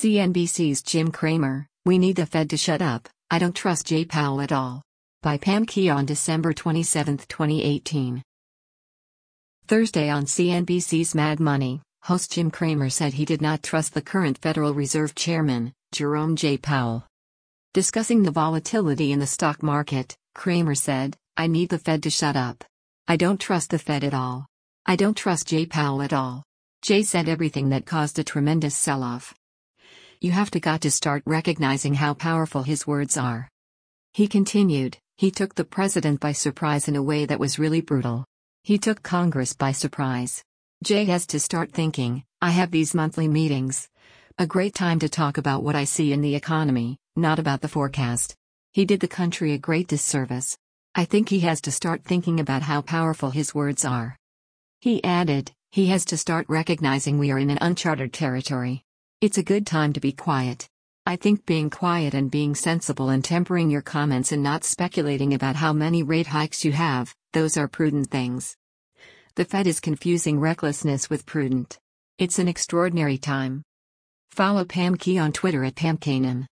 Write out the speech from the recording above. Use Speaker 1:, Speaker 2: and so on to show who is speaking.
Speaker 1: CNBC's Jim Cramer, "We need the Fed to shut up, I don't trust Jay Powell at all." By Pam Key on December 27, 2018. Thursday on CNBC's Mad Money, host Jim Cramer said he did not trust the current Federal Reserve Chairman, Jerome J. Powell. Discussing the volatility in the stock market, Cramer said, "I need the Fed to shut up. I don't trust the Fed at all. I don't trust Jay Powell at all. Jay said everything that caused a tremendous sell-off. You have got to start recognizing how powerful his words are." He continued, "He took the president by surprise in a way that was really brutal. He took Congress by surprise. Jay has to start thinking, I have these monthly meetings. A great time to talk about what I see in the economy, not about the forecast. He did the country a great disservice. I think he has to start thinking about how powerful his words are." He added, "He has to start recognizing we are in an uncharted territory. It's a good time to be quiet. I think being quiet and being sensible and tempering your comments and not speculating about how many rate hikes you have, those are prudent things. The Fed is confusing recklessness with prudent. It's an extraordinary time." Follow Pam Key on Twitter at PamKanan.